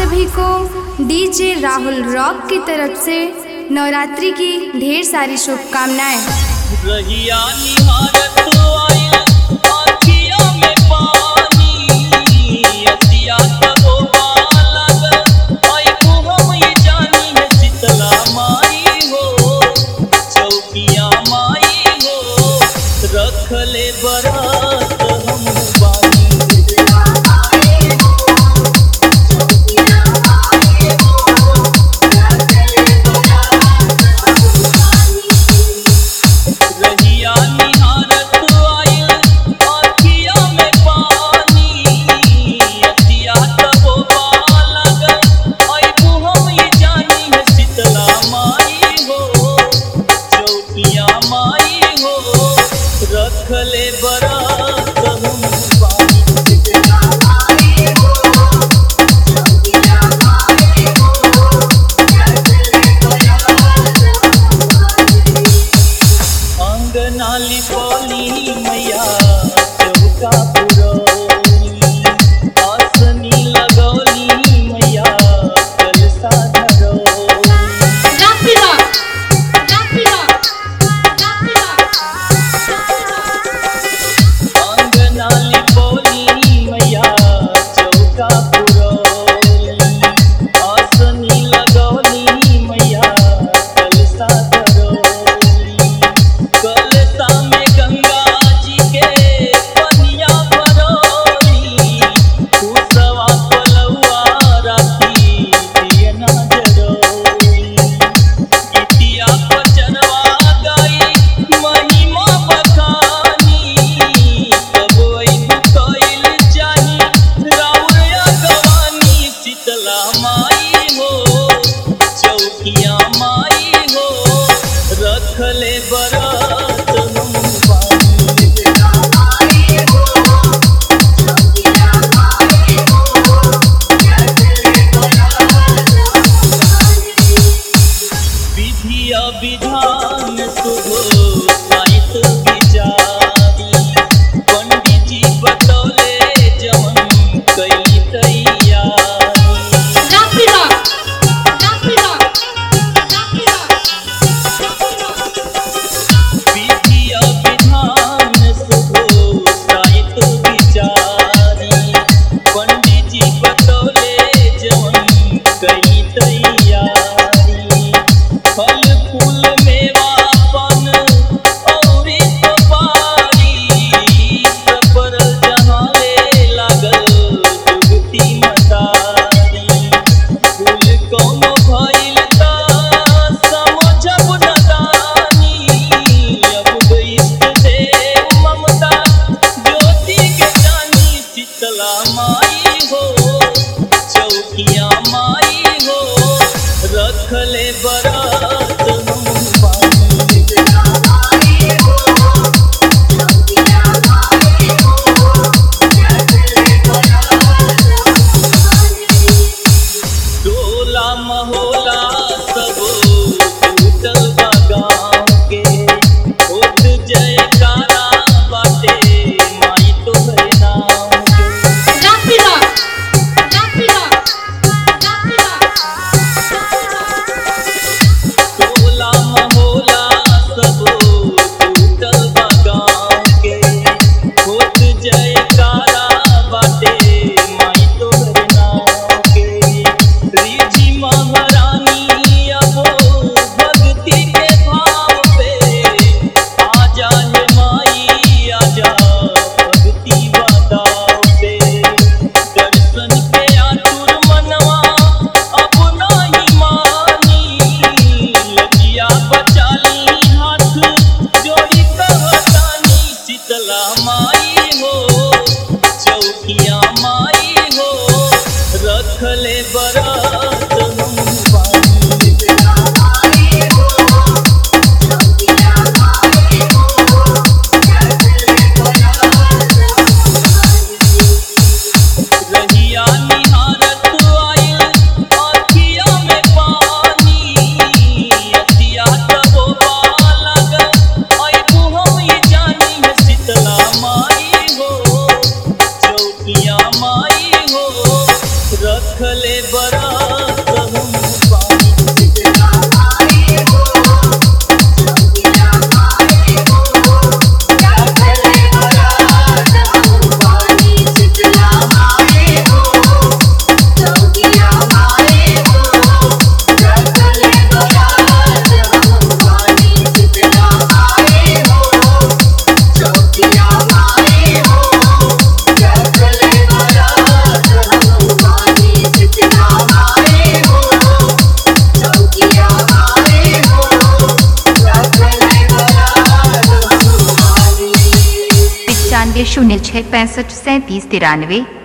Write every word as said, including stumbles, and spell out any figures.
सभी को DJ Rahul rock की तरफ से नवरात्रि की ढेर सारी शुभकामनाएं। रहिया निहारत आइल आँखिया में पानी, अतिया तबो लागल आइबू हम ये जानी है शीतला माई हो, चौकिया माई हो, रखले बरात हम बानी। रहिया निहारत आइल आँखिया में पानी, अतिया तबो लागल आइबू हम ये जानी है शीतला माई हो, चौकिया माई हो, रखले बरात हम बानी। अंगना लिपौली मैया चौका पुरौली, आसनी लगौली मैया कलसा धरौली। अंगना लिपौली मैया चौका पुरौली, आसनी लगौली मैया कलसा धरौली। कलसा में गंगा जी के पनिया भरौली, कुसवा पलौआ राखी दियना जरौली। गीतिया पचनवा गाई महिमा बखानी, तब अइबू कइल चाही राउर अगवानी। शीतला माई हो, चौकिया माई हो, रखले बरात हम बानी। विधिया विधान शुभ साहित विचारी, पंडित जी बतौले जवन कई तैयारी। विधिया विधान शुभ साहित विचारी, पंडित जी बतौले जवन कई तैयारी। फल फूल मेवा पान औरी सुपारी, सपरल जहाँले लागल जुगती मतारी। फूल कौनो भइल ता समझब नदानी, अब इष्ट देव ममता ज्योति के जानी। शीतला माई हो, चौकिया माई हो, रखले बरात हम बानी। टोला महोला सब टूटल बा गाँव के, होत जयकारा बाटे माई तोहरे नाम के। टोला महोला सब टूटल बा गाँव के, होत जयकारा बाटे माई तोहरे नाम के। रिझी महारानी अब भक्ति के भाव पे, आजा हे माई आजा भक्ति बदाव पे। दर्शन के आतुर मनवा अब नाही मानी, लजिया बचाली हाथ जोड़ी कहतानी। शीतला माई हो, चौकिया माई हो, रखले बरात हम बानी। रहिया निहारत आइल आँखिया में पानी, अतिया तबो लागल आइबू हम ये जानी है शीतला माई हो, चौकिया माई हो, रखले बरात हम पानी शून्य छः पैंसठ सैंतीस तिरानवे।